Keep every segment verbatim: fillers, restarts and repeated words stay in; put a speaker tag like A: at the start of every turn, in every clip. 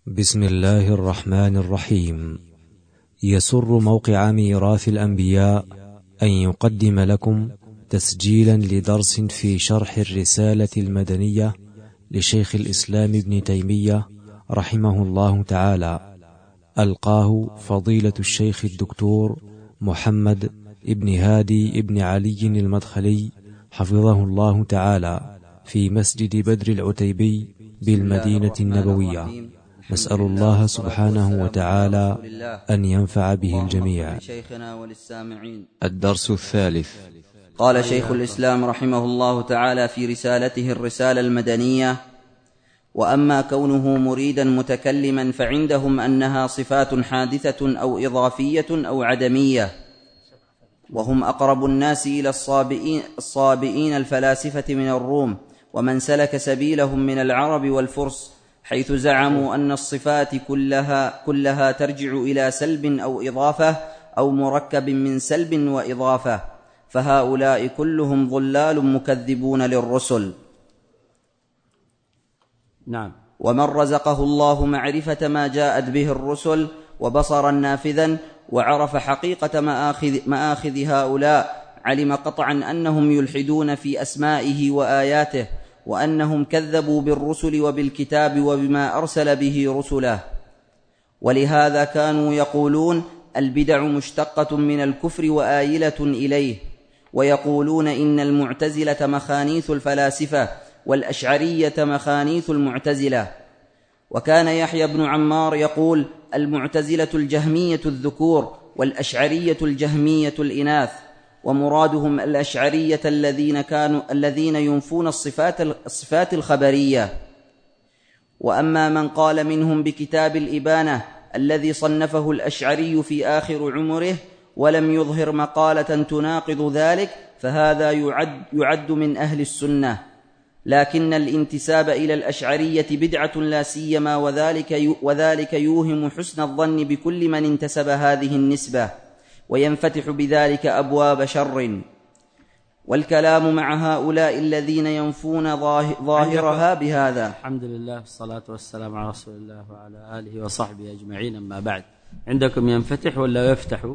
A: بسم الله الرحمن الرحيم. يسر موقع ميراث الأنبياء أن يقدم لكم تسجيلا لدرس في شرح الرسالة المدنية لشيخ الإسلام ابن تيمية رحمه الله تعالى، ألقاه فضيلة الشيخ الدكتور محمد ابن هادي ابن علي المدخلي حفظه الله تعالى في مسجد بدر العتيبي بالمدينة النبوية. نسأل الله سبحانه وتعالى أن ينفع به الجميع. الدرس الثالث.
B: قال شيخ الإسلام رحمه الله تعالى في رسالته الرسالة المدنية: وأما كونه مريدا متكلما فعندهم أنها صفات حادثة أو إضافية أو عدمية، وهم أقرب الناس إلى الصابئين, الصابئين الفلاسفة من الروم ومن سلك سبيلهم من العرب والفرس، حيث زعموا أن الصفات كلها, كلها ترجع إلى سلب أو إضافة أو مركب من سلب وإضافة، فهؤلاء كلهم ضلال مكذبون للرسل.
C: نعم.
B: ومن رزقه الله معرفة ما جاءت به الرسل وبصرا نافذا وعرف حقيقة مآخذ, مآخذ هؤلاء، علم قطعا أنهم يلحدون في أسمائه وآياته، وأنهم كذبوا بالرسل وبالكتاب وبما أرسل به رسله. ولهذا كانوا يقولون البدع مشتقة من الكفر وآيلة إليه، ويقولون إن المعتزلة مخانيث الفلاسفة والأشعرية مخانيث المعتزلة. وكان يحيى بن عمار يقول: المعتزلة الجهمية الذكور والأشعرية الجهمية الإناث، ومرادهم الأشعرية الذين كانوا الذين ينفون الصفات الصفات الخبرية. وأما من قال منهم بكتاب الإبانة الذي صنفه الأشعري في آخر عمره ولم يظهر مقالة تناقض ذلك، فهذا يعد, يعد من أهل السنة، لكن الانتساب إلى الأشعرية بدعة لا سيما، وذلك, وذلك يوهم حسن الظن بكل من انتسب هذه النسبة، وينفتح بذلك أبواب شر. والكلام مع هؤلاء الذين ينفون ظاهرها بهذا.
C: الحمد لله والصلاة والسلام على رسول الله وعلى آله وصحبه أجمعين، أما بعد. عندكم ينفتح ولا يفتح؟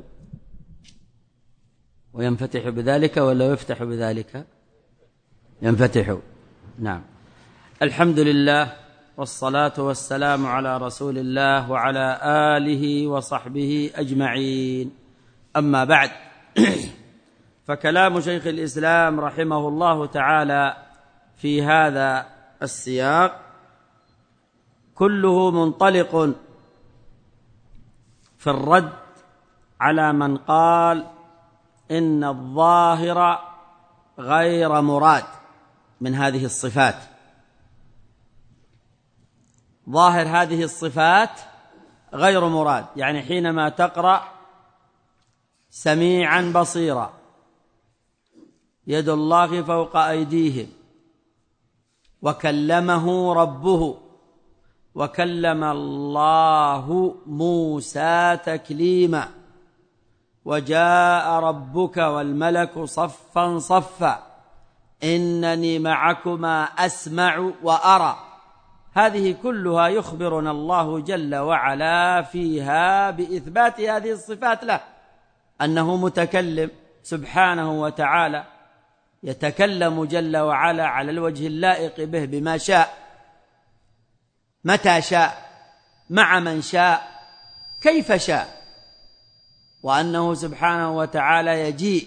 C: وينفتح بذلك ولا يفتح بذلك؟ ينفتح. نعم. الحمد لله والصلاة والسلام على رسول الله وعلى آله وصحبه أجمعين، أما بعد. فكلام شيخ الإسلام رحمه الله تعالى في هذا السياق كله منطلق في الرد على من قال إن الظاهر غير مراد من هذه الصفات. ظاهر هذه الصفات غير مراد، يعني حينما تقرأ سميعا بصيرا، يد الله فوق أيديهم، وكلمه ربه، وكلم الله موسى تكليما، وجاء ربك والملك صفا صفا، إنني معكما أسمع وأرى. هذه كلها يخبرنا الله جل وعلا فيها بإثبات هذه الصفات له، أنه متكلم سبحانه وتعالى، يتكلم جل وعلا على الوجه اللائق به بما شاء، متى شاء، مع من شاء، كيف شاء، وأنه سبحانه وتعالى يجيء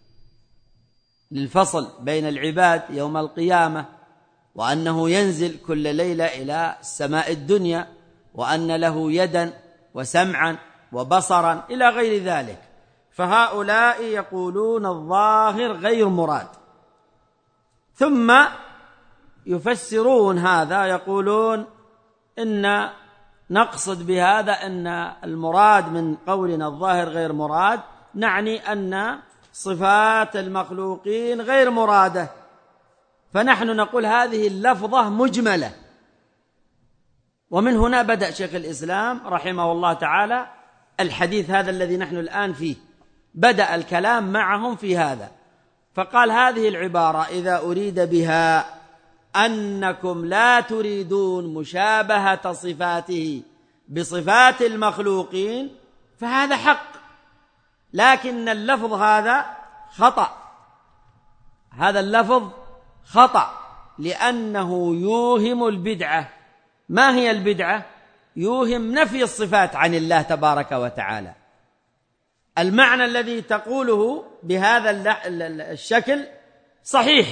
C: للفصل بين العباد يوم القيامة، وأنه ينزل كل ليلة إلى السماء الدنيا، وأن له يدا وسمعا وبصرا إلى غير ذلك. فهؤلاء يقولون الظاهر غير مراد، ثم يفسرون هذا، يقولون إن نقصد بهذا أن المراد من قولنا الظاهر غير مراد نعني أن صفات المخلوقين غير مرادة، فنحن نقول هذه اللفظة مجملة. ومن هنا بدأ شيخ الإسلام رحمه الله تعالى الحديث هذا الذي نحن الآن فيه، بدأ الكلام معهم في هذا، فقال هذه العبارة إذا أريد بها أنكم لا تريدون مشابهة صفاته بصفات المخلوقين فهذا حق، لكن اللفظ هذا خطأ، هذا اللفظ خطأ لأنه يوهم البدعة. ما هي البدعة؟ يوهم نفي الصفات عن الله تبارك وتعالى. المعنى الذي تقوله بهذا الشكل صحيح،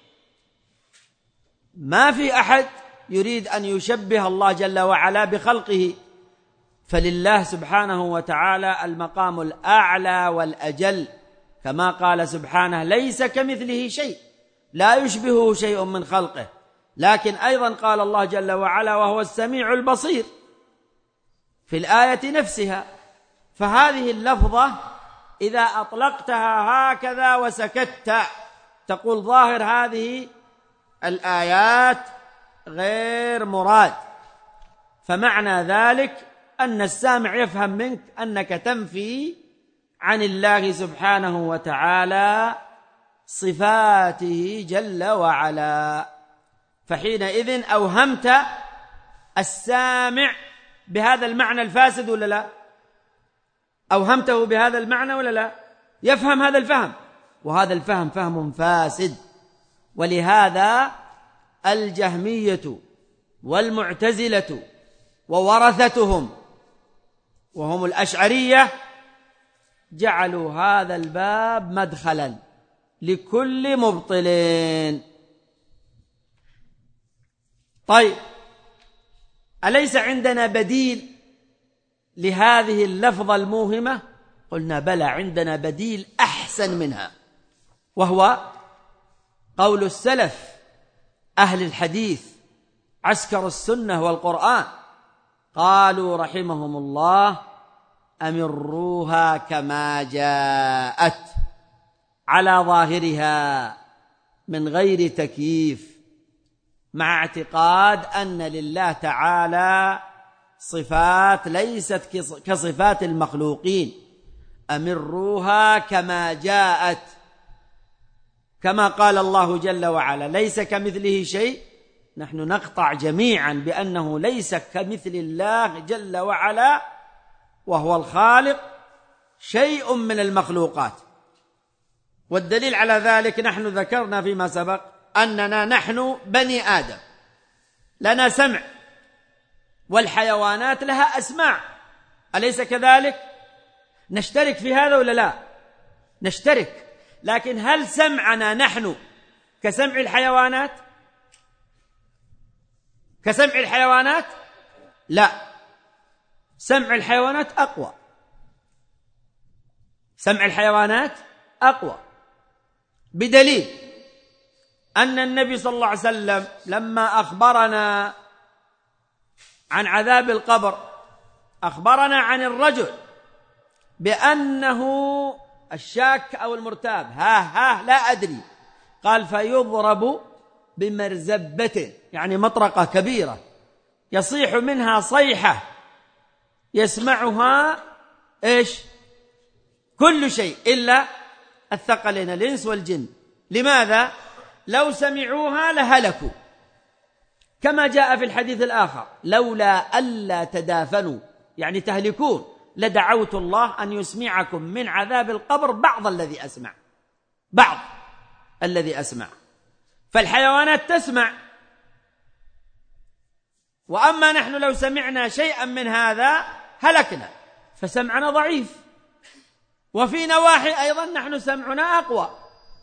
C: ما في أحد يريد أن يشبه الله جل وعلا بخلقه، فلله سبحانه وتعالى المقام الأعلى والأجل، كما قال سبحانه ليس كمثله شيء، لا يشبهه شيء من خلقه. لكن أيضا قال الله جل وعلا وهو السميع البصير في الآية نفسها. فهذه اللفظة إذا أطلقتها هكذا وسكت تقول ظاهر هذه الآيات غير مراد، فمعنى ذلك أن السامع يفهم منك أنك تنفي عن الله سبحانه وتعالى صفاته جل وعلا، فحينئذ أوهمت السامع بهذا المعنى الفاسد ولا لا؟ أوهمته بهذا المعنى ولا لا؟ يفهم هذا الفهم، وهذا الفهم فهم فاسد. ولهذا الجهمية والمعتزلة وورثتهم وهم الأشعرية جعلوا هذا الباب مدخلا لكل مبطلين. طيب، أليس عندنا بديل لهذه اللفظة الموهمة؟ قلنا بلى، عندنا بديل أحسن منها، وهو قول السلف أهل الحديث عسكر السنة والقرآن، قالوا رحمهم الله أمروها كما جاءت على ظاهرها من غير تكييف، مع اعتقاد أن لله تعالى صفات ليست كصفات المخلوقين. أمروها كما جاءت، كما قال الله جل وعلا ليس كمثله شيء، نحن نقطع جميعا بأنه ليس كمثل الله جل وعلا وهو الخالق شيء من المخلوقات. والدليل على ذلك نحن ذكرنا فيما سبق أننا نحن بني آدم لنا سمع، والحيوانات لها أسماع، أليس كذلك؟ نشترك في هذا ولا لا؟ نشترك، لكن هل سمعنا نحن كسمع الحيوانات؟ كسمع الحيوانات؟ لا، سمع الحيوانات أقوى، سمع الحيوانات أقوى، بدليل أن النبي صلى الله عليه وسلم لما أخبرنا عن عذاب القبر أخبرنا عن الرجل بأنه الشاك أو المرتاب، ها ها لا أدري، قال فيضرب بمرزبته، يعني مطرقة كبيرة يصيح منها صيحة يسمعها إيش؟ كل شيء إلا الثقلين الإنس والجن. لماذا؟ لو سمعوها لهلكوا، كما جاء في الحديث الآخر لولا ألا تدافنوا يعني تهلكون لدعوت الله أن يسمعكم من عذاب القبر بعض الذي أسمع، بعض الذي أسمع. فالحيوانات تسمع، وأما نحن لو سمعنا شيئا من هذا هلكنا، فسمعنا ضعيف. وفي نواحي أيضا نحن سمعنا أقوى.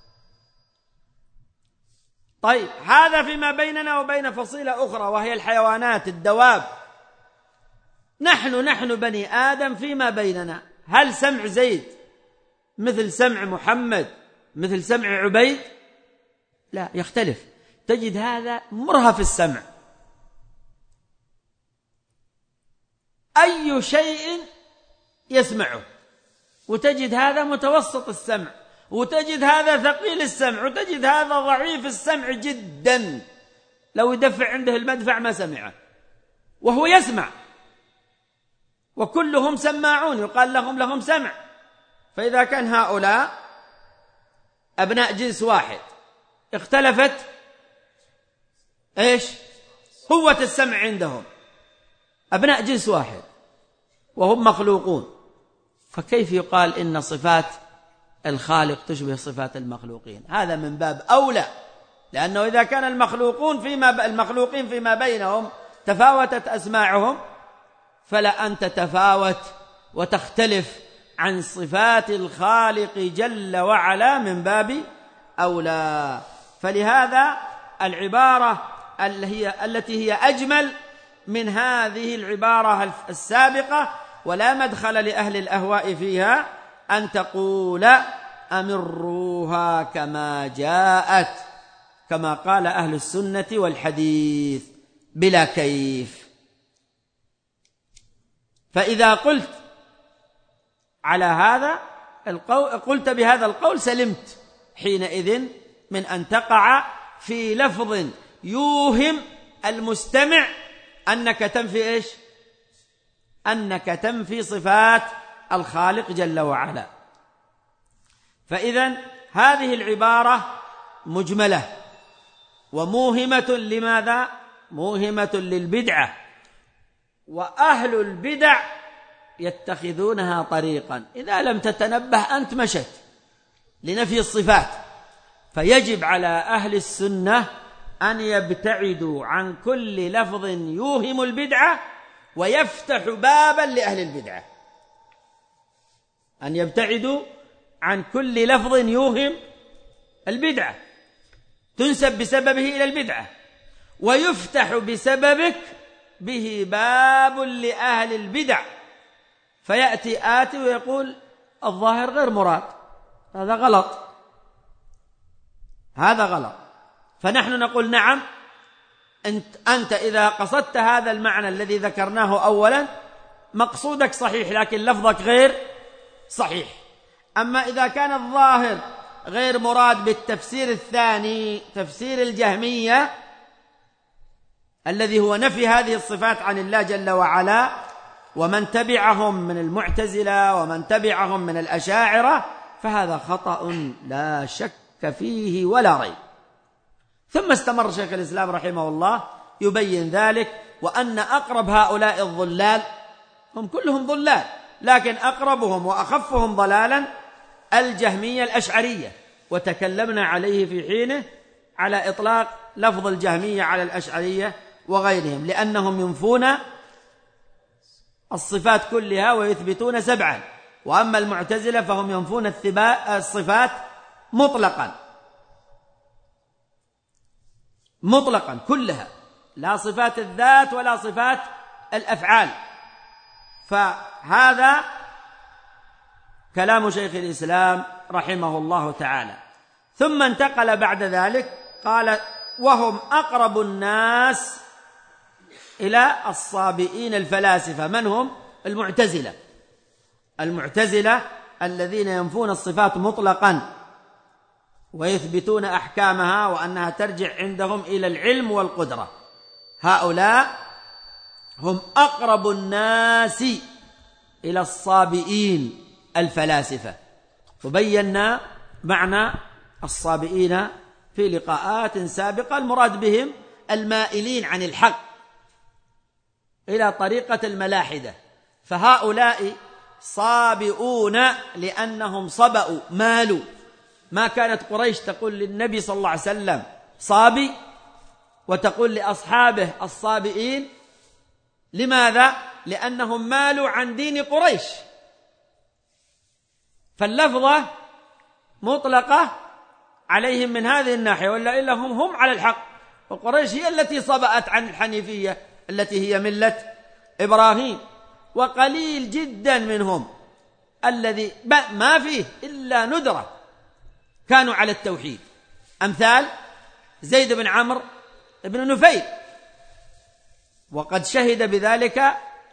C: طيب، هذا فيما بيننا وبين فصيلة أخرى وهي الحيوانات الدواب. نحن نحن بني آدم فيما بيننا، هل سمع زيد مثل سمع محمد مثل سمع عبيد؟ لا، يختلف. تجد هذا مرهف السمع، أي شيء يسمعه، وتجد هذا متوسط السمع، وتجد هذا ثقيل السمع، وتجد هذا ضعيف السمع جدا، لو يدفع عنده المدفع ما سمعه وهو يسمع. وكلهم سماعون، يقال لهم لهم سمع. فإذا كان هؤلاء أبناء جنس واحد اختلفت إيش؟ قوة السمع عندهم، أبناء جنس واحد وهم مخلوقون، فكيف يقال إن صفات الخالق تشبه صفات المخلوقين؟ هذا من باب أولى، لأنه إذا كان المخلوقون فيما المخلوقين فيما بينهم تفاوتت أسماعهم، فلا أن تتفاوت وتختلف عن صفات الخالق جل وعلا من باب أولى. فلهذا العبارة التي هي أجمل من هذه العبارة السابقة ولا مدخل لأهل الأهواء فيها أن تقول أمروها كما جاءت، كما قال أهل السنة والحديث بلا كيف. فإذا قلت على هذا القول قلت بهذا القول سلمت حينئذ من أن تقع في لفظ يوهم المستمع أنك تنفي إيش؟ أنك تنفي صفات الخالق جل وعلا. فإذن هذه العبارة مجملة وموهمة لماذا؟ موهمة للبدعة، وأهل البدع يتخذونها طريقا، إذا لم تتنبه أنت مشت لنفي الصفات. فيجب على أهل السنة أن يبتعدوا عن كل لفظ يوهم البدعة ويفتح بابا لأهل البدعة، أن يبتعدوا عن كل لفظ يوهم البدعة تنسب بسببه إلى البدعة، ويفتح بسببك به باب لأهل البدع، فيأتي آتي ويقول الظاهر غير مراد، هذا غلط، هذا غلط. فنحن نقول نعم، أنت, أنت إذا قصدت هذا المعنى الذي ذكرناه أولا مقصودك صحيح، لكن لفظك غير صحيح. أما إذا كان الظاهر غير مراد بالتفسير الثاني، تفسير الجهمية الذي هو نفي هذه الصفات عن الله جل وعلا، ومن تبعهم من المعتزلة ومن تبعهم من الأشاعرة، فهذا خطأ لا شك فيه ولا ريب. ثم استمر شيخ الإسلام رحمه الله يبين ذلك، وأن أقرب هؤلاء الضلال، هم كلهم ضلال، لكن أقربهم وأخفهم ضلالا الجهمية الأشعرية، وتكلمنا عليه في حينه على إطلاق لفظ الجهمية على الأشعرية وغيرهم، لأنهم ينفون الصفات كلها ويثبتون سبعا، وأما المعتزلة فهم ينفون الصفات مطلقا مطلقا كلها، لا صفات الذات ولا صفات الأفعال. فهذا كلام شيخ الإسلام رحمه الله تعالى. ثم انتقل بعد ذلك قال وهم أقرب الناس إلى الصابئين الفلاسفة. من هم؟ المعتزلة. المعتزلة الذين ينفون الصفات مطلقا ويثبتون أحكامها وأنها ترجع عندهم إلى العلم والقدرة، هؤلاء هم أقرب الناس إلى الصابئين الفلاسفة. وبينا معنى الصابئين في لقاءات سابقة، المراد بهم المائلين عن الحق إلى طريقة الملاحدة، فهؤلاء صابئون لأنهم صبأوا مالوا. ما كانت قريش تقول للنبي صلى الله عليه وسلم صابي وتقول لأصحابه الصابئين، لماذا؟ لأنهم مالوا عن دين قريش، فاللفظة مطلقة عليهم من هذه الناحية، ولا إلا هم هم على الحق، وقريش هي التي صبأت عن الحنيفية التي هي ملة إبراهيم. وقليل جدا منهم الذي ما فيه إلا ندرة كانوا على التوحيد، أمثال زيد بن عمرو بن نفيل، وقد شهد بذلك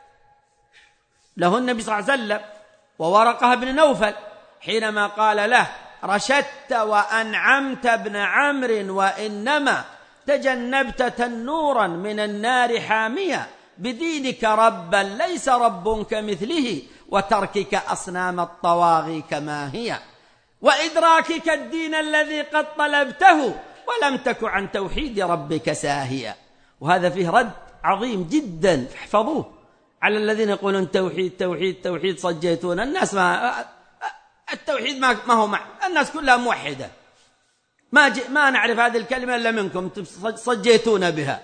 C: له النبي صلى الله عليه وسلم، وورقة بن نوفل حينما قال له رشدت وأنعمت ابن عمرو وإنما تجنبت تنورا من النار حامية بدينك ربا ليس رب كمثله وتركك أصنام الطواغي كما هي وإدراكك الدين الذي قد طلبته ولم تك عن توحيد ربك ساهيا. وهذا فيه رد عظيم جدا، احفظوه، على الذين يقولون توحيد توحيد توحيد صجيتون الناس. ما التوحيد ما ما هو مع الناس كلها موحدة، ما ما نعرف هذه الكلمة إلا منكم صجيتون بها.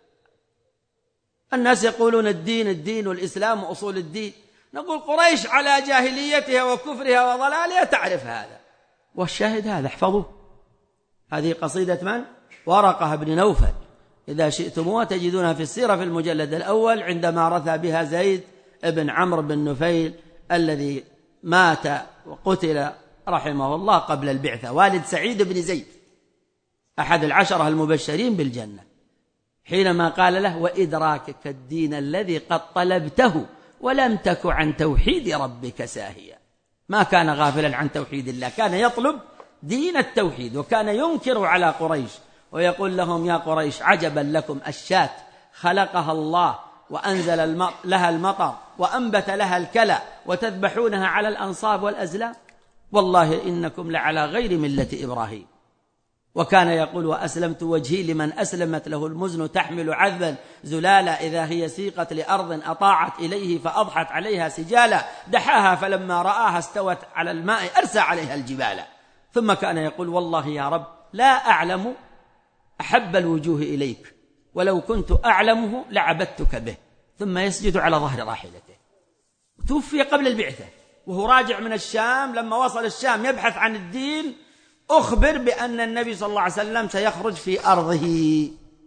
C: الناس يقولون الدين الدين والإسلام وأصول الدين. نقول قريش على جاهليتها وكفرها وضلالها تعرف هذا، والشاهد هذا احفظوه. هذه قصيدة من؟ ورقة بن نوفل، إذا شئتموها تجدونها في السيرة في المجلد الأول، عندما رثى بها زيد بن عمرو بن نفيل الذي مات وقتل رحمه الله قبل البعثة، والد سعيد بن زيد أحد العشرة المبشرين بالجنة، حينما قال له: وإدراكك الدين الذي قد طلبته ولم تك عن توحيد ربك ساهيا. ما كان غافلا عن توحيد الله، كان يطلب دين التوحيد، وكان ينكر على قريش ويقول لهم: يا قريش عجبا لكم الشاة خلقها الله وأنزل لها المطر وأنبت لها الكلى وتذبحونها على الأنصاب والأزلام، والله إنكم لعلى غير ملة إبراهيم. وكان يقول: وأسلمت وجهي لمن أسلمت له المزن تحمل عذبا زلالا، إذا هي سيقت لأرض أطاعت إليه فأضحت عليها سجالا، دحاها فلما رآها استوت على الماء أرسى عليها الجبال. ثم كان يقول: والله يا رب لا أعلم أحب الوجوه إليك، ولو كنت أعلمه لعبدتك به. ثم يسجد على ظهر راحلته. توفي قبل البعثة، وهو راجع من الشام. لما وصل الشام يبحث عن الدين، أخبر بأن النبي صلى الله عليه وسلم سيخرج في أرضه،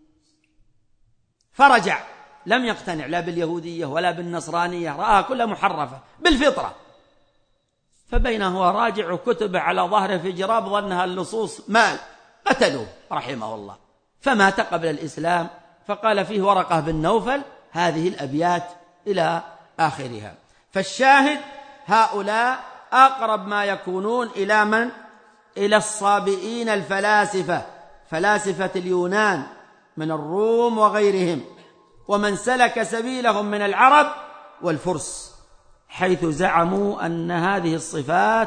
C: فرجع لم يقتنع لا باليهودية ولا بالنصرانية، رآها كلها محرفة بالفطرة. فبين هو راجع وكتب على ظهره في جراب ظنها اللصوص مال، قتلوه رحمه الله، فمات قبل الإسلام. فقال فيه ورقة بن نوفل هذه الأبيات إلى آخرها. فالشاهد هؤلاء أقرب ما يكونون إلى من؟ إلى الصابئين الفلاسفة، فلاسفة اليونان من الروم وغيرهم، ومن سلك سبيلهم من العرب والفرس، حيث زعموا أن هذه الصفات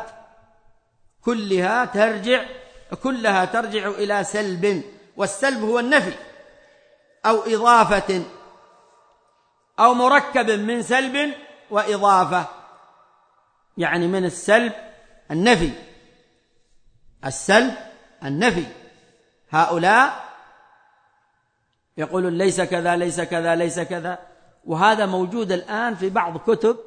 C: كلها ترجع كلها ترجع إلى سلب، والسلب هو النفي أو إضافة أو مركب من سلب وإضافة، يعني من السلب النفي، السلب النفي. هؤلاء يقولون ليس كذا ليس كذا ليس كذا، وهذا موجود الآن في بعض كتب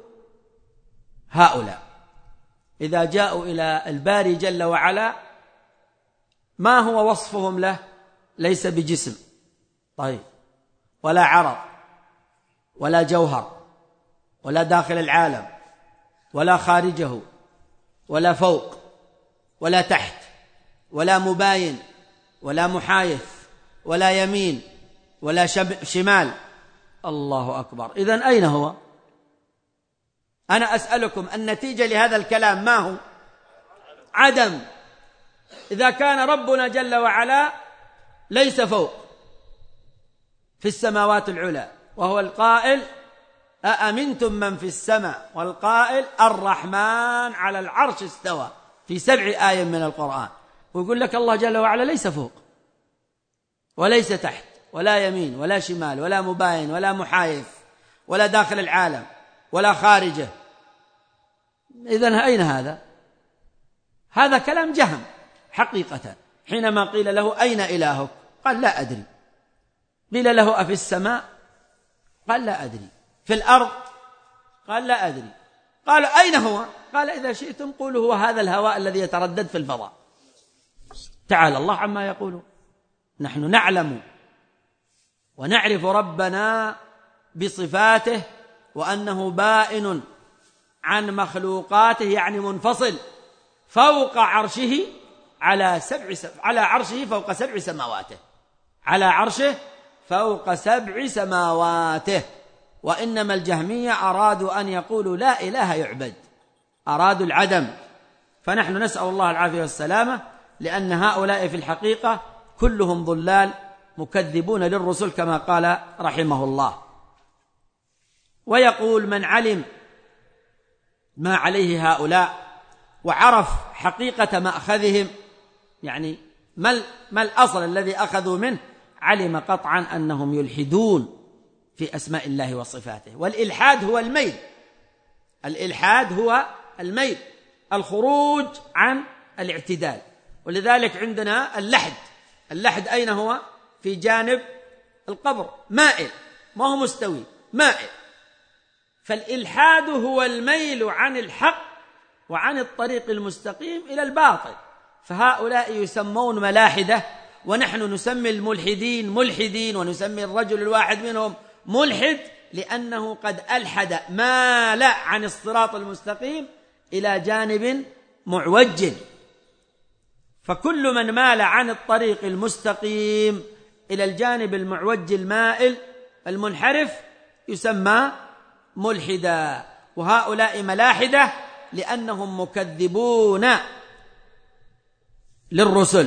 C: هؤلاء. إذا جاءوا إلى الباري جل وعلا ما هو وصفهم له؟ ليس بجسم، طيب، ولا عرض ولا جوهر ولا داخل العالم ولا خارجه ولا فوق ولا تحت ولا مباين ولا محايث ولا يمين ولا شمال. الله أكبر. إذن أين هو؟ أنا أسألكم النتيجة لهذا الكلام ما هو؟ عدم. إذا كان ربنا جل وعلا ليس فوق في السماوات العلى، وهو القائل أأمنتم من في السماء، والقائل الرحمن على العرش استوى في سبع آيات من القرآن، ويقول لك الله جل وعلا ليس فوق وليس تحت ولا يمين ولا شمال ولا مباين ولا محايث ولا داخل العالم ولا خارجه. إذن أين هذا؟ هذا كلام جهم حقيقة. حينما قيل له أين إلهك؟ قال لا أدري. قيل له أفي السماء؟ قال لا أدري. في الأرض؟ قال لا أدري. قال أين هو؟ قال إذا شئتم قولوا هو هذا الهواء الذي يتردد في الفضاء. تعالى الله عما يقولون. نحن نعلم ونعرف ربنا بصفاته، وأنه بائن عن مخلوقاته، يعني منفصل فوق عرشه على سبع س... على عرشه فوق سبع سماواته، على عرشه فوق سبع سماواته. وإنما الجهمية أرادوا أن يقولوا لا إله يعبد، أرادوا العدم. فنحن نسأل الله العافية والسلامة، لأن هؤلاء في الحقيقة كلهم ضلال مكذبون للرسل كما قال رحمه الله. ويقول من علم ما عليه هؤلاء وعرف حقيقة مأخذهم، يعني ما ما الأصل الذي أخذوا منه؟ علم قطعا أنهم يلحدون في أسماء الله وصفاته. والإلحاد هو الميل، الإلحاد هو الميل، الخروج عن الاعتدال. ولذلك عندنا اللحد، اللحد أين هو؟ في جانب القبر، مائل، ما هو مستوي، مائل. فالإلحاد هو الميل عن الحق وعن الطريق المستقيم إلى الباطل. فهؤلاء يسمون ملاحدة، ونحن نسمي الملحدين ملحدين، ونسمي الرجل الواحد منهم ملحد، لأنه قد ألحد، مال عن الصراط المستقيم إلى جانب معوج. فكل من مال عن الطريق المستقيم إلى الجانب المعوج المائل المنحرف يسمى ملحدا. وهؤلاء ملاحدة لأنهم مكذبون للرسل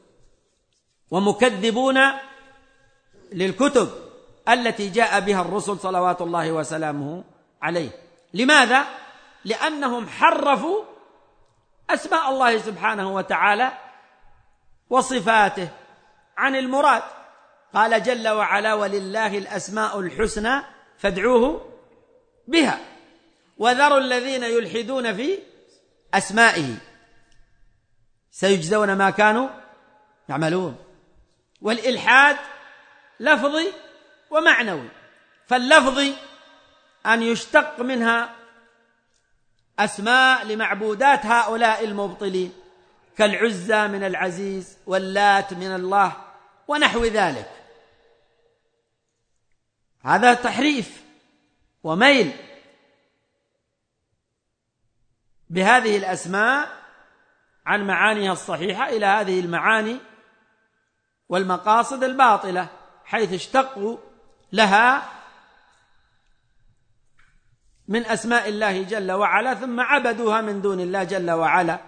C: ومكذبون للكتب التي جاء بها الرسل صلوات الله وسلامه عليه. لماذا؟ لأنهم حرفوا أسماء الله سبحانه وتعالى وصفاته عن المراد. قال جل وعلا: ولله الأسماء الحسنى فادعوه بها وذروا الذين يلحدون في أسمائه سيجزون ما كانوا يعملون. والإلحاد لفظي ومعنوي. فاللفظي أن يشتق منها أسماء لمعبودات هؤلاء المبطلين، كالعزى من العزيز، واللات من الله، ونحو ذلك. هذا تحريف وميل بهذه الأسماء عن معانيها الصحيحة إلى هذه المعاني والمقاصد الباطلة، حيث اشتقوا لها من أسماء الله جل وعلا ثم عبدوها من دون الله جل وعلا.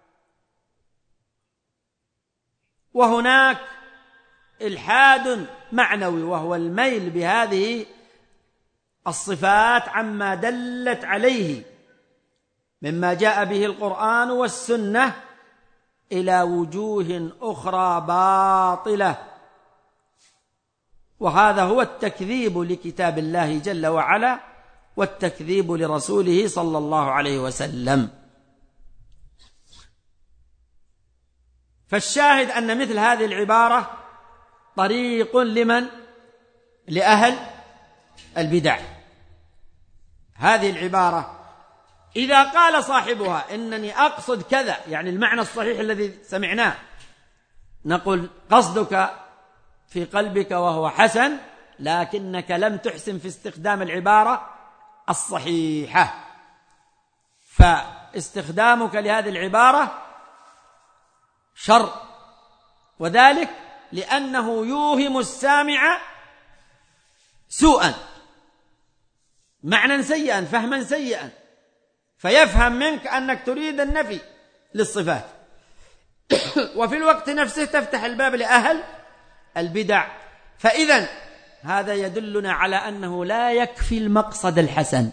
C: وهناك إلحاد معنوي، وهو الميل بهذه الصفات عما دلت عليه مما جاء به القرآن والسنة إلى وجوه أخرى باطلة. وهذا هو التكذيب لكتاب الله جل وعلا والتكذيب لرسوله صلى الله عليه وسلم. فالشاهد أن مثل هذه العبارة طريق لمن؟ لأهل البدع. هذه العبارة إذا قال صاحبها إنني أقصد كذا، يعني المعنى الصحيح الذي سمعناه، نقول قصدك في قلبك وهو حسن، لكنك لم تحسن في استخدام العبارة الصحيحة. فاستخدامك لهذه العبارة شر، وذلك لأنه يوهم السامع سوءا، معنى سيئا، فهما سيئا، فيفهم منك أنك تريد النفي للصفات، وفي الوقت نفسه تفتح الباب لأهل البدع. فإذن هذا يدلنا على أنه لا يكفي المقصد الحسن،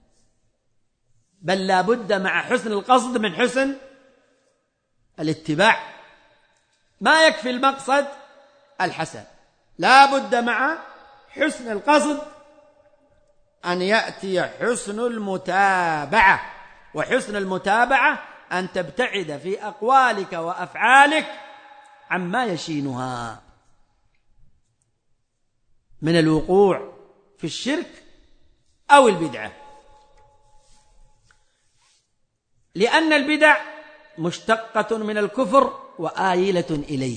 C: بل لا بد مع حسن القصد من حسن الاتباع. ما يكفي المقصد الحسن، لا بد مع حسن القصد أن يأتي حسن المتابعة. وحسن المتابعة أن تبتعد في أقوالك وأفعالك عما يشينها من الوقوع في الشرك أو البدعة، لأن البدع مشتقة من الكفر وآيلة إليه.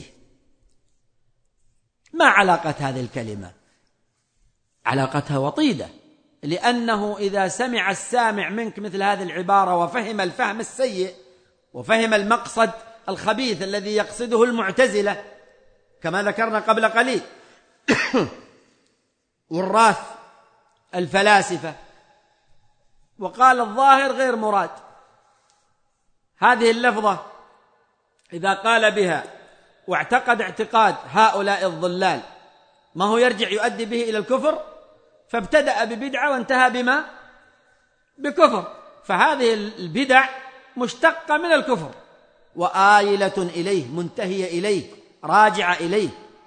C: ما علاقة هذه الكلمة؟ علاقتها وطيدة، لأنه إذا سمع السامع منك مثل هذه العبارة وفهم الفهم السيء وفهم المقصد الخبيث الذي يقصده المعتزلة كما ذكرنا قبل قليل والراث الفلاسفة، وقال الظاهر غير مراد، هذه اللفظة إذا قال بها واعتقد اعتقاد هؤلاء الضلال ما هو يرجع يؤدي به إلى الكفر، فابتدأ ببدعة وانتهى بما؟ بكفر. فهذه البدع مشتقة من الكفر وآيلة إليه، منتهية إليه، راجعة إليه.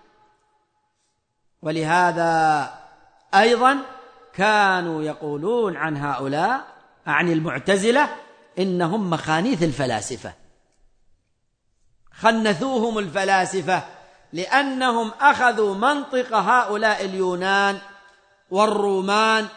C: ولهذا أيضا كانوا يقولون عن هؤلاء، عن المعتزلة، إنهم مخانيث الفلاسفة، خنثوهم الفلاسفة لأنهم أخذوا منطق هؤلاء اليونان والرومان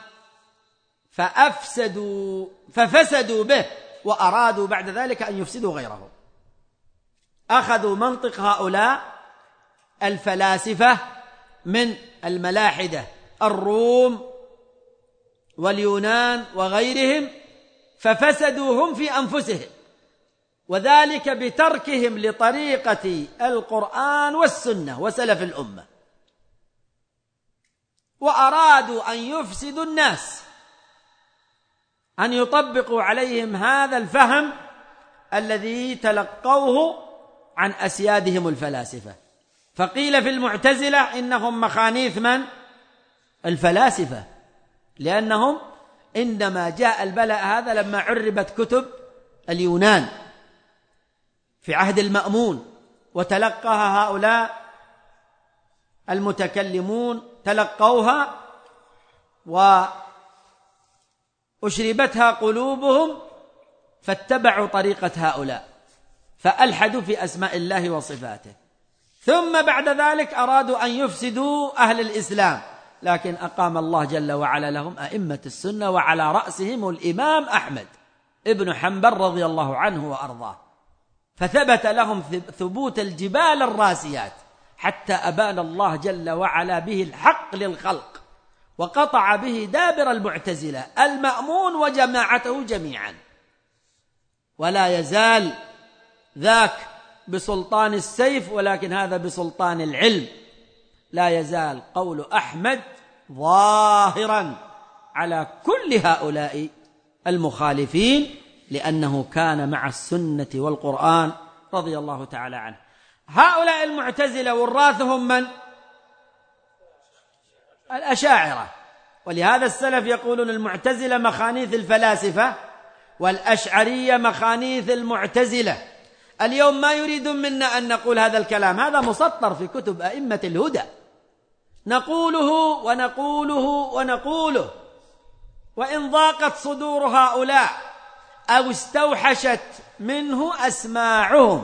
C: فأفسدوا ففسدوا به، وأرادوا بعد ذلك أن يفسدوا غيره. أخذوا منطق هؤلاء الفلاسفة من الملاحدة الروم واليونان وغيرهم، ففسدوا هم في أنفسهم، وذلك بتركهم لطريقة القرآن والسنة وسلف الأمة، وأرادوا أن يفسدوا الناس، أن يطبقوا عليهم هذا الفهم الذي تلقوه عن أسيادهم الفلاسفة. فقيل في المعتزلة إنهم مخانيث من؟ الفلاسفة، لأنهم إنما جاء البلاء هذا لما عربت كتب اليونان في عهد المأمون، وتلقاها هؤلاء المتكلمون، تلقوها وأشربتها قلوبهم فاتبعوا طريقة هؤلاء، فألحدوا في أسماء الله وصفاته. ثم بعد ذلك أرادوا أن يفسدوا أهل الإسلام، لكن أقام الله جل وعلا لهم أئمة السنة، وعلى رأسهم الإمام أحمد ابن حنبل رضي الله عنه وأرضاه، فثبت لهم ثبوت الجبال الراسيات، حتى أبان الله جل وعلا به الحق للخلق، وقطع به دابر المعتزلة المأمون وجماعته جميعا. ولا يزال ذاك بسلطان السيف، ولكن هذا بسلطان العلم. لا يزال قول أحمد ظاهرا على كل هؤلاء المخالفين، لأنه كان مع السنة والقرآن رضي الله تعالى عنه. هؤلاء المعتزلة وراثهم من؟ الأشاعرة. ولهذا السلف يقولون المعتزلة مخانيث الفلاسفة، والأشعرية مخانيث المعتزلة. اليوم ما يريدون منا أن نقول هذا الكلام، هذا مسطر في كتب أئمة الهدى، نقوله ونقوله ونقوله، وإن ضاقت صدور هؤلاء أو استوحشت منه أسماعهم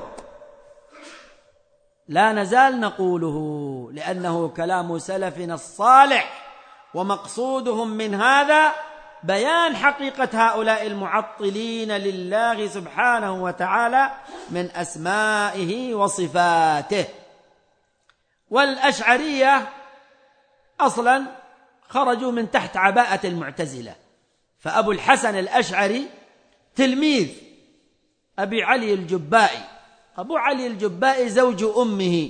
C: لا نزال نقوله، لأنه كلام سلفنا الصالح، ومقصودهم من هذا بيان حقيقة هؤلاء المعطلين لله سبحانه وتعالى من أسمائه وصفاته. والأشعرية أصلا خرجوا من تحت عباءة المعتزلة، فأبو الحسن الأشعري تلميذ أبي علي الجبائي، أبو علي الجبائي زوج أمه،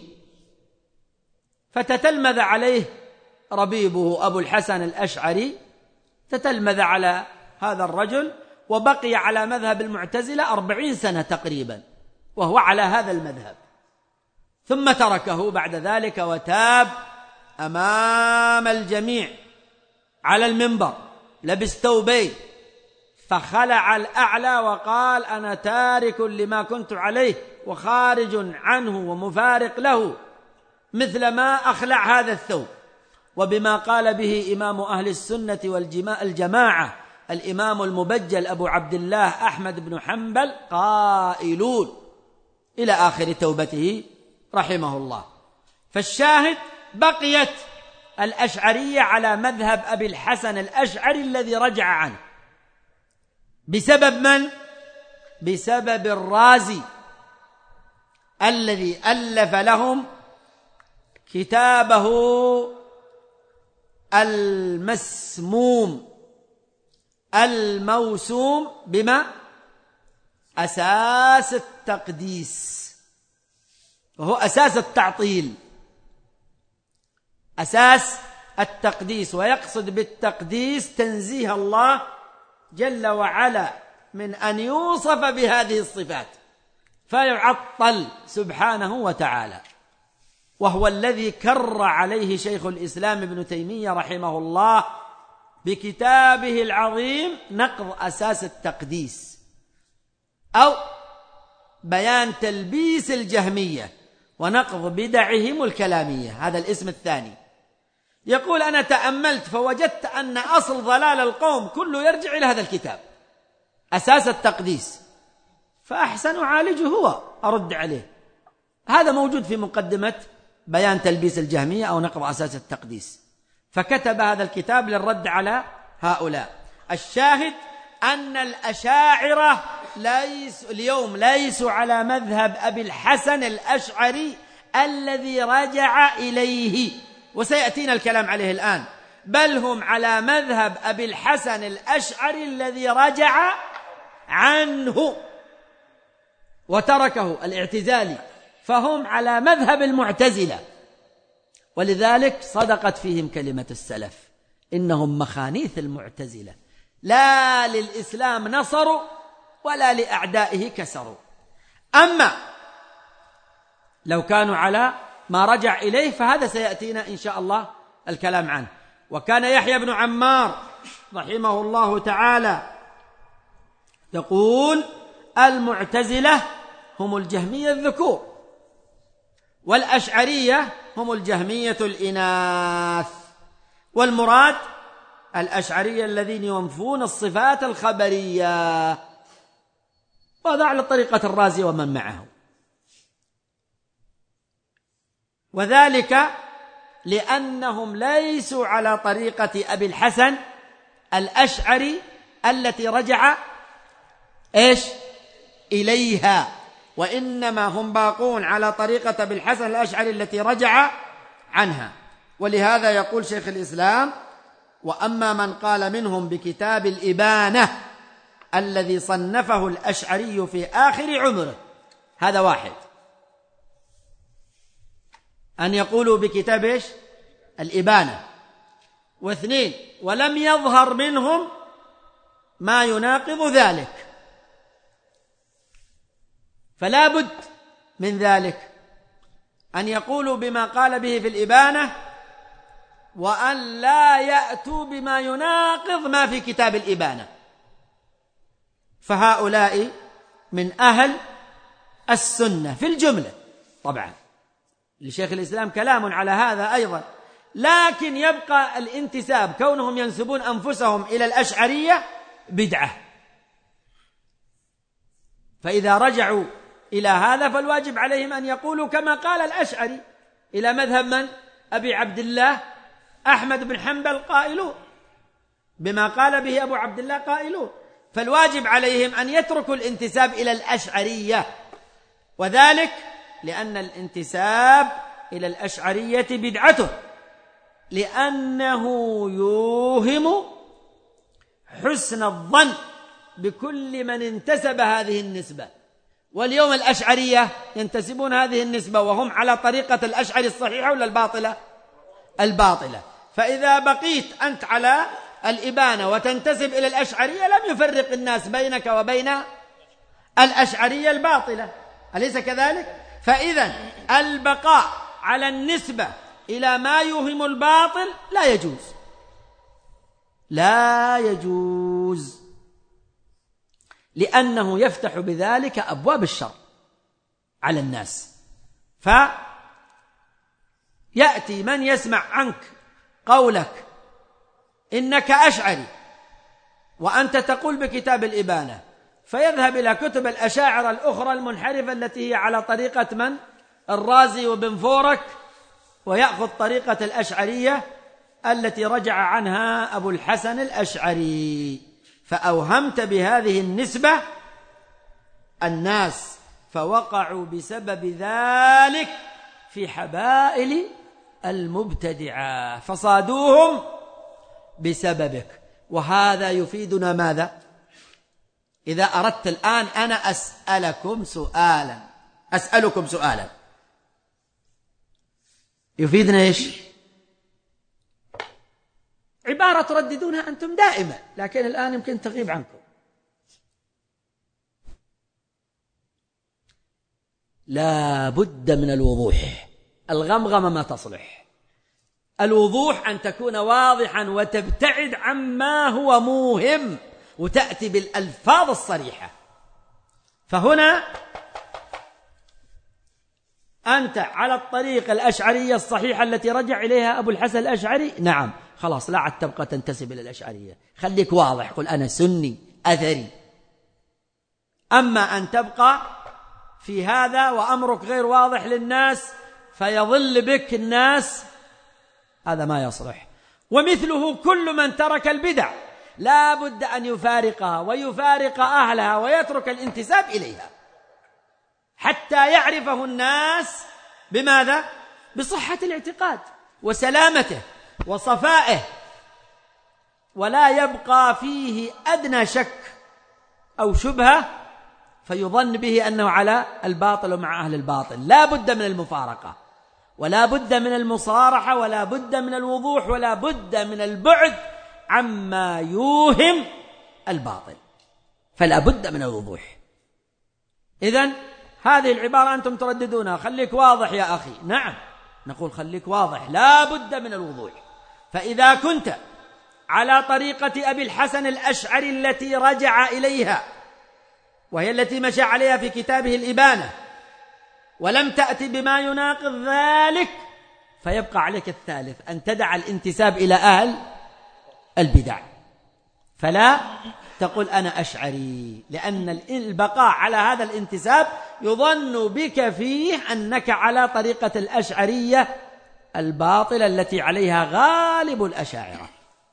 C: فتتلمذ عليه ربيبه أبو الحسن الأشعري، تتلمذ على هذا الرجل، وبقي على مذهب المعتزلة أربعين سنة تقريبا وهو على هذا المذهب، ثم تركه بعد ذلك وتاب أمام الجميع على المنبر، لبس ثوبين، فخلع الأعلى وقال أنا تارك لما كنت عليه وخارج عنه ومفارق له، مثل ما أخلع هذا الثوب، وبما قال به إمام أهل السنة والجماعة الإمام المبجل أبو عبد الله أحمد بن حنبل قائلون، إلى آخر توبته رحمه الله. فالشاهد بقيت الأشعرية على مذهب أبي الحسن الأشعري الذي رجع عنه، بسبب من؟ بسبب الرازي الذي ألف لهم كتابه المسموم الموسوم بما؟ أساس التقديس، وهو أساس التعطيل، أساس التقديس، ويقصد بالتقديس تنزيه الله جل وعلا من أن يوصف بهذه الصفات فيعطل سبحانه وتعالى، وهو الذي كر عليه شيخ الإسلام ابن تيمية رحمه الله بكتابه العظيم نقض أساس التقديس، أو بيان تلبيس الجهمية ونقض بدعهم الكلامية، هذا الاسم الثاني. يقول: أنا تأملت فوجدت أن أصل ضلال القوم كله يرجع إلى هذا الكتاب، أساس التقديس، فأحسن أعالجه هو أرد عليه. هذا موجود في مقدمة بيان تلبيس الجهمية أو نقض أساس التقديس، فكتب هذا الكتاب للرد على هؤلاء. الشاهد أن الأشاعرة ليس اليوم ليسوا على مذهب أبي الحسن الأشعري الذي رجع إليه، وسيأتينا الكلام عليه الآن، بل هم على مذهب أبي الحسن الأشعري الذي رجع عنه وتركه الاعتزالي، فهم على مذهب المعتزلة. ولذلك صدقت فيهم كلمة السلف: إنهم مخانيث المعتزلة، لا للإسلام نصروا ولا لأعدائه كسروا. أما لو كانوا على ما رجع إليه فهذا سيأتينا إن شاء الله الكلام عنه. وكان يحيى بن عمار رحمه الله تعالى يقول: المعتزلة هم الجهمية الذكور، والأشعرية هم الجهمية الإناث، والمراد الأشعرية الذين ينفون الصفات الخبرية، وهذا على طريقة الرازي ومن معه. وذلك لأنهم ليسوا على طريقة أبي الحسن الأشعري التي رجع إيش إليها، وإنما هم باقون على طريقة أبي الحسن الأشعري التي رجع عنها. ولهذا يقول شيخ الإسلام: وأما من قال منهم بكتاب الإبانة الذي صنفه الأشعري في آخر عمره، هذا واحد، أن يقولوا بكتاب إيش الإبانة. واثنين: ولم يظهر منهم ما يناقض ذلك، فلا بد من ذلك أن يقولوا بما قال به في الإبانة، وأن لا يأتوا بما يناقض ما في كتاب الإبانة. فهؤلاء من أهل السنة في الجملة. طبعا لشيخ الإسلام كلام على هذا أيضا، لكن يبقى الانتساب، كونهم ينسبون أنفسهم إلى الأشعرية بدعة، فإذا رجعوا إلى هذا فالواجب عليهم أن يقولوا كما قال الأشعري إلى مذهب من؟ أبي عبد الله أحمد بن حنبل قائلون بما قال به أبو عبد الله قائلون، فالواجب عليهم أن يتركوا الانتساب إلى الأشعرية، وذلك لأن الانتساب إلى الأشعرية بدعته، لأنه يوهم حسن الظن بكل من انتسب هذه النسبة. واليوم الأشعرية ينتسبون هذه النسبة وهم على طريقة الأشعري الصحيحة ولا الباطلة؟ الباطلة. فإذا بقيت أنت على الإبانة وتنتسب إلى الأشعرية لم يفرق الناس بينك وبين الأشعرية الباطلة، أليس كذلك؟ فإذا البقاء على النسبة إلى ما يوهم الباطل لا يجوز، لا يجوز، لأنه يفتح بذلك أبواب الشر على الناس. فيأتي من يسمع عنك قولك إنك أشعري وأنت تقول بكتاب الإبانة، فيذهب إلى كتب الأشاعرة الأخرى المنحرفة التي هي على طريقة من؟ الرازي وبن فورك، ويأخذ طريقة الأشعرية التي رجع عنها أبو الحسن الأشعري، فأوهمت بهذه النسبة الناس، فوقعوا بسبب ذلك في حبائل المبتدعة، فصادوهم بسببك. وهذا يفيدنا ماذا؟ إذا أردت الآن أنا أسألكم سؤالا أسألكم سؤالا يفيدنا إيش؟ عبارة ترددونها أنتم دائما، لكن الآن يمكن تغيب عنكم. لا بد من الوضوح، الغمغمة ما تصلح. الوضوح أن تكون واضحا وتبتعد عما هو موهم وتأتي بالألفاظ الصريحة. فهنا أنت على الطريقة الأشعرية الصحيحة التي رجع إليها أبو الحسن الأشعري؟ نعم. خلاص لا عاد تبقى تنتسب إلى الأشعرية، خليك واضح، قل أنا سني أثري. أما أن تبقى في هذا وأمرك غير واضح للناس فيضل بك الناس، هذا ما يصلح. ومثله كل من ترك البدع لا بد أن يفارقها ويفارق أهلها ويترك الانتساب إليها حتى يعرفه الناس بماذا؟ بصحة الاعتقاد وسلامته وصفائه، ولا يبقى فيه أدنى شك أو شبهة فيظن به أنه على الباطل ومع أهل الباطل. لا بد من المفارقة، ولا بد من المصارحة، ولا بد من الوضوح، ولا بد من البعد عما يوهم الباطل، فلا بد من الوضوح. إذن هذه العبارة أنتم ترددونها، خليك واضح يا أخي. نعم، نقول خليك واضح، لا بد من الوضوح. فإذا كنت على طريقة أبي الحسن الأشعري التي رجع إليها وهي التي مشى عليها في كتابه الإبانة ولم تأتي بما يناقض ذلك، فيبقى عليك الثالث، أن تدع الانتساب إلى أهل البدع، فلا تقول أنا أشعري، لأن البقاء على هذا الانتساب يظن بك فيه أنك على طريقة الأشعرية الباطلة التي عليها غالب الأشاعرة،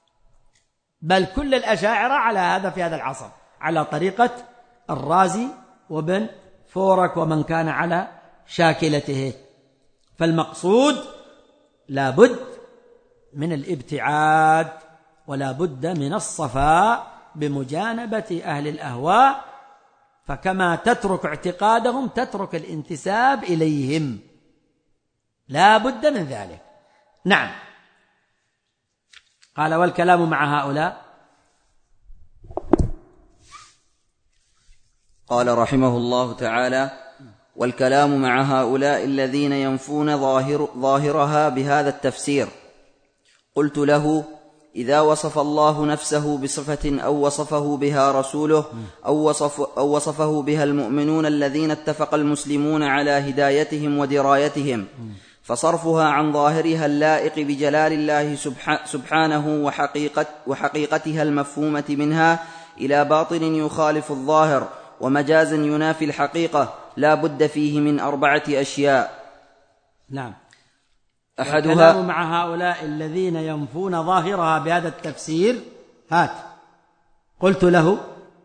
C: بل كل الأشاعرة على هذا في هذا العصر، على طريقة الرازي وابن فورك ومن كان على شاكلته. فالمقصود لا بد من الابتعاد ولا بد من الصفاء بمجانبة أهل الأهواء، فكما تترك اعتقادهم تترك الانتساب إليهم، لا بد من ذلك. نعم. قال والكلام مع هؤلاء.
B: قال رحمه الله تعالى: والكلام مع هؤلاء الذين ينفون ظاهر ظاهرها بهذا التفسير. قلت له: إذا وصف الله نفسه بصفة أو وصفه بها رسوله أو, وصف أو وصفه بها المؤمنون الذين اتفق المسلمون على هدايتهم ودرايتهم، فصرفها عن ظاهرها اللائق بجلال الله سبحانه وحقيقت وحقيقتها المفهومة منها إلى باطن يخالف الظاهر ومجاز ينافي الحقيقة لا بد فيه من أربعة أشياء.
C: نعم.
B: أحدها
C: الكلام مع هؤلاء الذين ينفون ظاهرها بهذا التفسير. هات. قلت له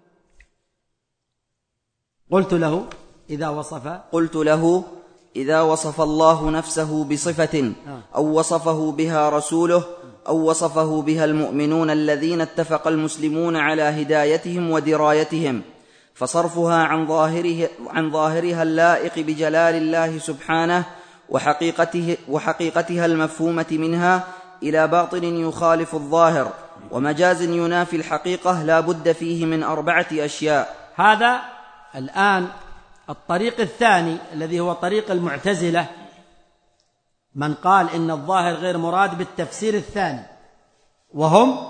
C: قلت له إذا وصف
B: قلت له إذا وصف الله نفسه بصفة أو وصفه بها رسوله أو وصفه بها المؤمنون الذين اتفق المسلمون على هدايتهم ودرايتهم، فصرفها عن ظاهره عن ظاهرها اللائق بجلال الله سبحانه وحقيقته وحقيقتها المفهومة منها إلى باطن يخالف الظاهر ومجاز ينافي الحقيقة لا بد فيه من أربعة أشياء.
C: هذا الآن الطريق الثاني الذي هو طريق المعتزلة، من قال إن الظاهر غير مراد بالتفسير الثاني، وهم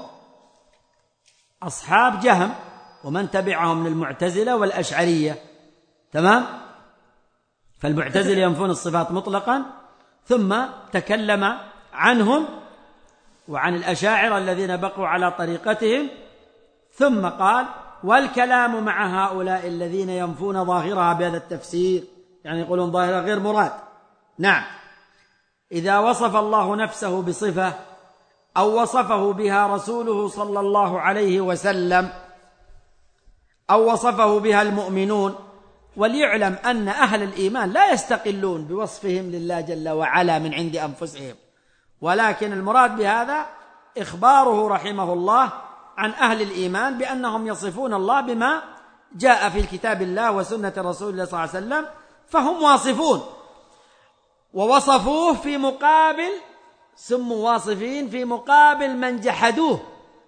C: أصحاب جهم ومن تبعهم من المعتزلة والأشعرية. تمام؟ فالمعتزلة ينفون الصفات مطلقا، ثم تكلم عنهم وعن الأشاعرة الذين بقوا على طريقتهم، ثم قال والكلام مع هؤلاء الذين ينفون ظاهرها بهذا التفسير، يعني يقولون ظاهرها غير مراد. نعم. إذا وصف الله نفسه بصفة أو وصفه بها رسوله صلى الله عليه وسلم أو وصفه بها المؤمنون، وليعلم أن أهل الإيمان لا يستقلون بوصفهم لله جل وعلا من عند أنفسهم، ولكن المراد بهذا إخباره رحمه الله عن أهل الإيمان بأنهم يصفون الله بما جاء في الكتاب الله وسنة رسول الله صلى الله عليه وسلم، فهم واصفون، ووصفوه في مقابل سموا واصفين في مقابل من جحدوه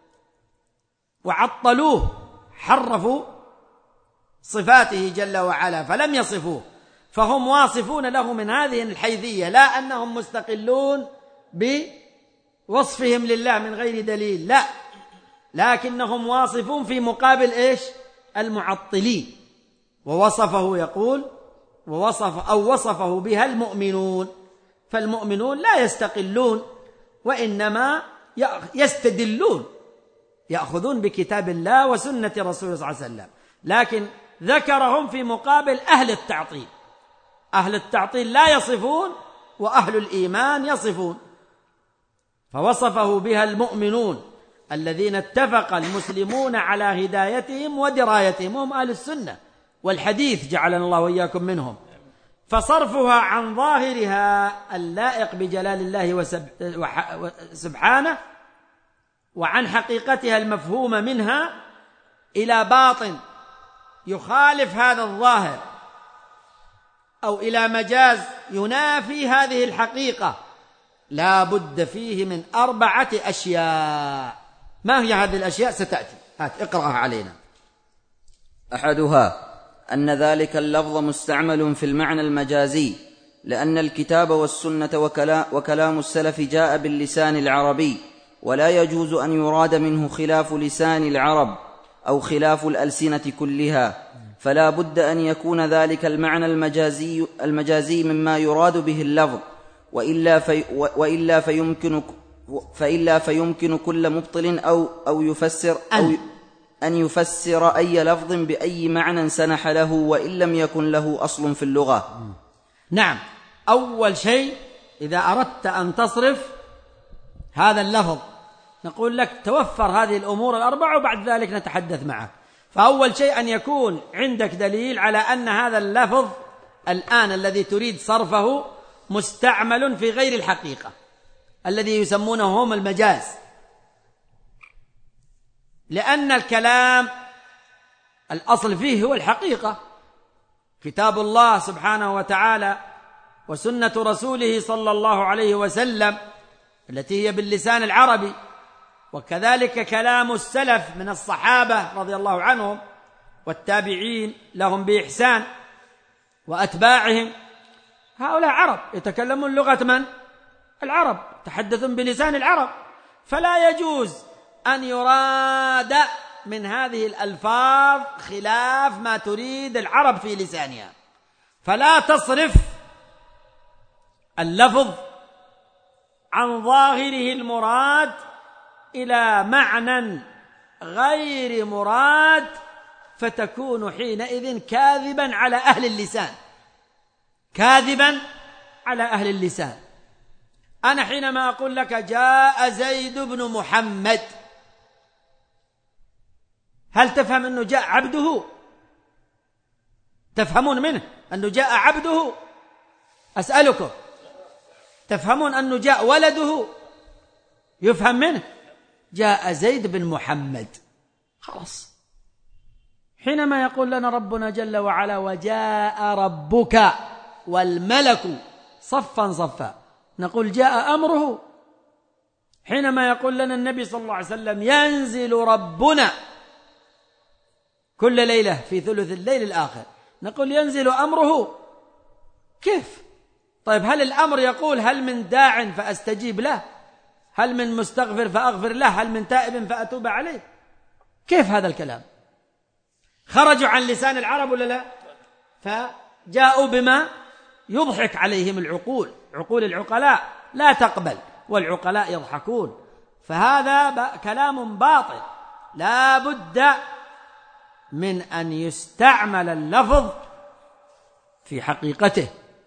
C: وعطلوه، حرفوا صفاته جل وعلا فلم يصفوه، فهم واصفون له من هذه الحيثية، لا أنهم مستقلون بوصفهم لله من غير دليل، لا، لكنهم واصفون في مقابل إيش؟ المعطلين. ووصفه يقول ووصف أو وصفه بها المؤمنون، فالمؤمنون لا يستقلون وإنما يستدلون، يأخذون بكتاب الله وسنة رسوله صلى الله عليه وسلم، لكن ذكرهم في مقابل أهل التعطيل. أهل التعطيل لا يصفون وأهل الإيمان يصفون، فوصفه بها المؤمنون الذين اتفق المسلمون على هدايتهم ودرايتهم، هم أهل السنة والحديث جعلنا الله وإياكم منهم. فصرفها عن ظاهرها اللائق بجلال الله سبحانه وعن حقيقتها المفهومة منها إلى باطن يخالف هذا الظاهر أو إلى مجاز ينافي هذه الحقيقة لا بد فيه من أربعة أشياء. ما هي هذه الأشياء؟ ستأتي، هات اقرأها علينا.
B: أحدها أن ذلك اللفظ مستعمل في المعنى المجازي، لأن الكتاب والسنة وكلام السلف جاء باللسان العربي، ولا يجوز أن يراد منه خلاف لسان العرب أو خلاف الألسنة كلها، فلا بد أن يكون ذلك المعنى المجازي, المجازي مما يراد به اللفظ، وإلا, في وإلا فيمكن فإلا فيمكن كل مبطل أو, أو يفسر أو أن يفسر أي لفظ بأي معنى سنح له وإن لم يكن له أصل في اللغة.
C: نعم، أول شيء إذا أردت أن تصرف هذا اللفظ نقول لك توفر هذه الأمور الأربعة وبعد ذلك نتحدث معك. فأول شيء أن يكون عندك دليل على أن هذا اللفظ الآن الذي تريد صرفه مستعمل في غير الحقيقة الذي يسمونه هم المجاز، لأن الكلام الأصل فيه هو الحقيقة، كتاب الله سبحانه وتعالى وسنة رسوله صلى الله عليه وسلم التي هي باللسان العربي، وكذلك كلام السلف من الصحابة رضي الله عنهم والتابعين لهم بإحسان وأتباعهم، هؤلاء عرب يتكلمون لغة من؟ العرب، يتحدثون بلسان العرب، فلا يجوز أن يراد من هذه الألفاظ خلاف ما تريد العرب في لسانها، فلا تصرف اللفظ عن ظاهره المراد إلى معنى غير مراد، فتكون حينئذ كاذبا على أهل اللسان، كاذبا على أهل اللسان. أنا حينما أقول لك جاء زيد بن محمد، هل تفهم أنه جاء عبده؟ تفهمون منه أنه جاء عبده؟ أسألكم، تفهمون أنه جاء ولده؟ يفهم منه جاء زيد بن محمد، خلاص. حينما يقول لنا ربنا جل وعلا وجاء ربك والملك صفا صفا، نقول جاء أمره. حينما يقول لنا النبي صلى الله عليه وسلم ينزل ربنا كل ليلة في ثلث الليل الآخر، نقول ينزل أمره. كيف؟ طيب هل الأمر يقول هل من داع فأستجيب له؟ هل من مستغفر فأغفر له؟ هل من تائب فأتوب عليه؟ كيف هذا الكلام؟ خرجوا عن لسان العرب ولا لا؟ فجاءوا بما يضحك عليهم العقول، عقول العقلاء لا تقبل والعقلاء يضحكون، فهذا كلام باطل. لا بد من أن يستعمل اللفظ في حقيقته،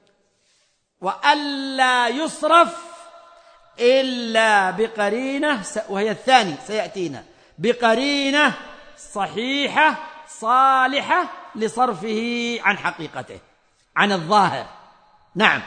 C: وألا يصرف إلا بقرينة، وهي الثاني سيأتينا، بقرينة صحيحة صالحة لصرفه عن حقيقته، عن الظاهر. نعم.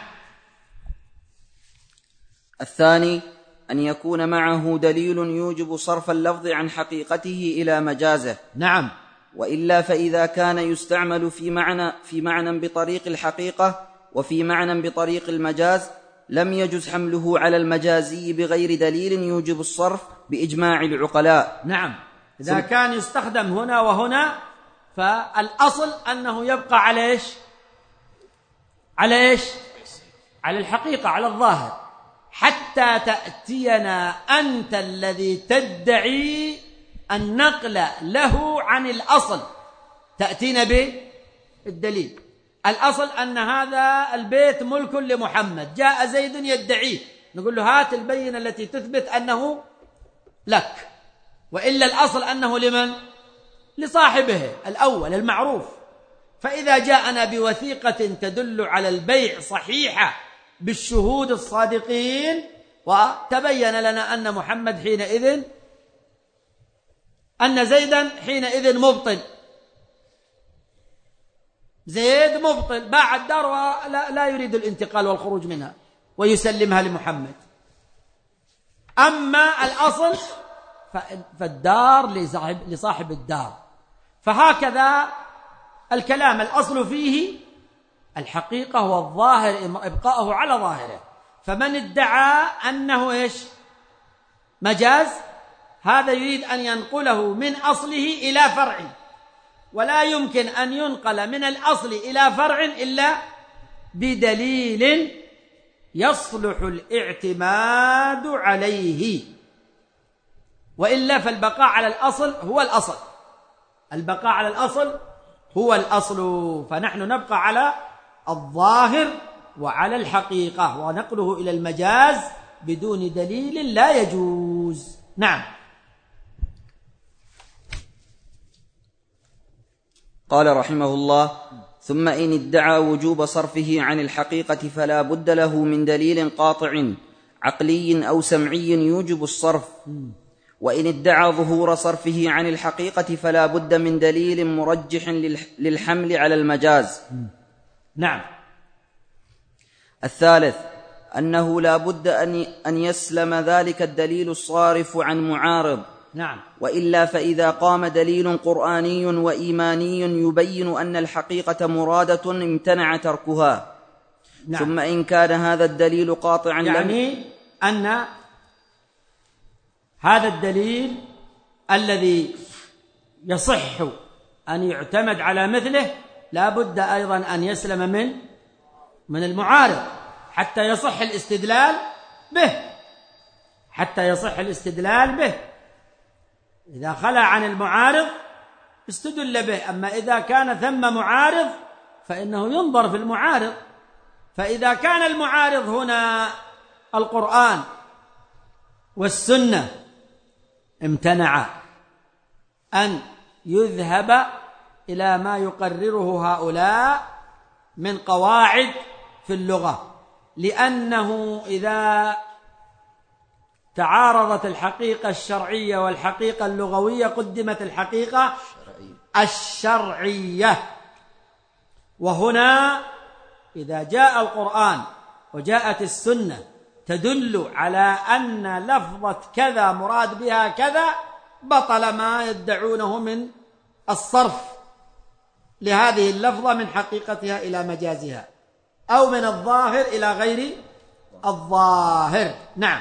B: الثاني أن يكون معه دليل يوجب صرف اللفظ عن حقيقته إلى مجازه.
C: نعم.
B: وإلا فإذا كان يستعمل في معنى في معنى بطريق الحقيقة وفي معنى بطريق المجاز لم يجز حمله على المجازي بغير دليل يوجب الصرف بإجماع العقلاء.
C: نعم، إذا كان يستخدم هنا وهنا فالأصل أنه يبقى على إيش؟ على إيش؟ على الحقيقة، على الظاهر، حتى تأتينا أنت الذي تدعي النقل له عن الأصل، تأتينا بالدليل. الأصل أن هذا البيت ملك لمحمد، جاء زيد يدعيه، نقول له هات البينة التي تثبت أنه لك، وإلا الأصل أنه لمن؟ لصاحبه الأول المعروف. فإذا جاءنا بوثيقة تدل على البيع صحيحة بالشهود الصادقين، وتبين لنا أن محمد حينئذ أن زيدا حينئذ مبطل، زيد مبطل، باع الدار ولا لا يريد الانتقال والخروج منها ويسلمها لمحمد. أما الأصل فالدار لصاحب, لصاحب الدار. فهكذا الكلام الأصل فيه الحقيقة والظاهر إبقاءه على ظاهره. فمن ادعى أنه إيش مجاز، هذا يريد أن ينقله من أصله إلى فرع، ولا يمكن أن ينقل من الأصل إلى فرع إلا بدليل يصلح الاعتماد عليه، وإلا فالبقاء على الأصل هو الأصل، البقاء على الأصل هو الأصل. فنحن نبقى على الظاهر وعلى الحقيقة، ونقله إلى المجاز بدون دليل لا يجوز. نعم.
B: قال رحمه الله: ثم إن ادعى وجوب صرفه عن الحقيقة فلا بد له من دليل قاطع عقلي أو سمعي يوجب الصرف، وإن ادعى ظهور صرفه عن الحقيقة فلا بد من دليل مرجح للحمل على المجاز.
C: نعم.
B: الثالث أنه لا بد أن يسلم ذلك الدليل الصارف عن معارض.
C: نعم.
B: وإلا فإذا قام دليل قرآني وإيماني يبين أن الحقيقة مرادة امتنع تركها. نعم. ثم إن كان هذا الدليل قاطعا
C: يعني أن هذا الدليل الذي يصح أن يعتمد على مثله لا بد أيضا أن يسلم من من المعارض حتى يصح الاستدلال به، حتى يصح الاستدلال به. إذا خلى عن المعارض استدل به، أما إذا كان ثم معارض فإنه ينظر في المعارض. فإذا كان المعارض هنا القرآن والسنة امتنع أن يذهب إلى ما يقرره هؤلاء من قواعد في اللغة، لأنه إذا تعارضت الحقيقة الشرعية والحقيقة اللغوية قدمت الحقيقة الشرعية. وهنا إذا جاء القرآن وجاءت السنة تدل على أن لفظة كذا مراد بها كذا، بطل ما يدعونه من الصرف لهذه اللفظة من حقيقتها إلى مجازها، أو من الظاهر إلى غير الظاهر. نعم.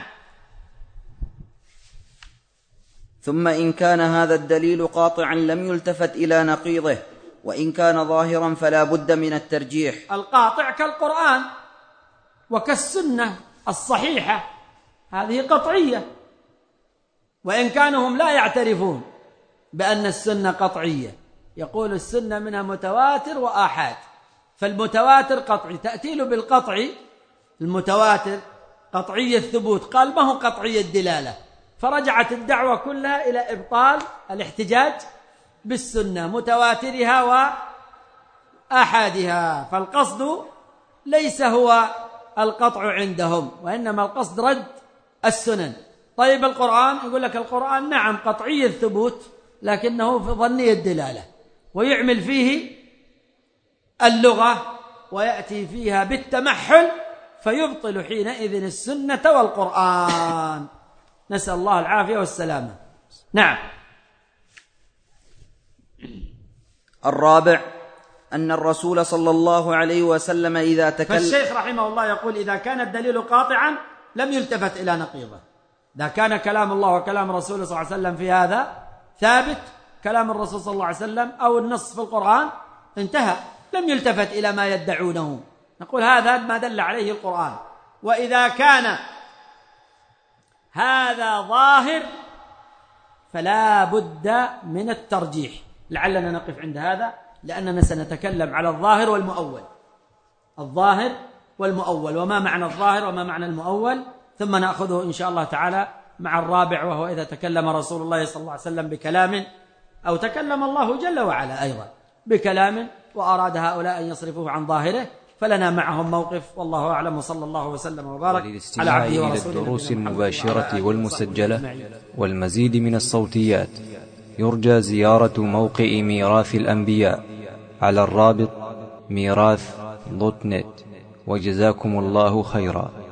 B: ثم إن كان هذا الدليل قاطعا لم يلتفت إلى نقيضه، وإن كان ظاهرا فلا بد من الترجيح.
C: القاطع كالقرآن وكالسنة الصحيحة، هذه قطعية، وإن كانوا هم لا يعترفون بأن السنة قطعية، يقول السنة منها متواتر وآحاد، فالمتواتر قطعي، تأتي له بالقطعي المتواتر قطعي الثبوت، قال ما هو قطعي الدلالة، فرجعت الدعوة كلها إلى إبطال الاحتجاج بالسنة متواترها وآحادها. فالقصد ليس هو القطع عندهم، وإنما القصد رد السنن. طيب القرآن، يقول لك القرآن نعم قطعي الثبوت لكنه في ظني الدلالة، ويعمل فيه اللغة ويأتي فيها بالتمحل فيبطل حينئذ السنة والقرآن، نسأل الله العافية والسلامة. نعم.
B: الرابع أن الرسول صلى الله عليه وسلم إذا تكلم.
C: فالشيخ رحمه الله يقول إذا كان الدليل قاطعا لم يلتفت إلى نقيضه. إذا كان كلام الله وكلام رسوله صلى الله عليه وسلم في هذا ثابت، كلام الرسول صلى الله عليه وسلم أو النص في القرآن انتهى، لم يلتفت إلى ما يدعونه، نقول هذا ما دل عليه القرآن. وإذا كان هذا ظاهر فلا بد من الترجيح. لعلنا نقف عند هذا لأننا سنتكلم على الظاهر والمؤول. الظاهر والمؤول، وما معنى الظاهر وما معنى المؤول، ثم نأخذه إن شاء الله تعالى مع الرابع، وهو إذا تكلم رسول الله صلى الله عليه وسلم بكلام أو تكلم الله جل وعلا أيضا بكلام وأراد هؤلاء أن يصرفوه عن ظاهره، فلنا معهم موقف. والله أعلم، وصلى الله وسلم وبارك على عبده ورسوله.
A: الدروس المباشرة والمسجلة والمزيد من الصوتيات يرجى زيارة موقع ميراث الأنبياء على الرابط ميراث دوت نت. وجزاكم الله خيرا.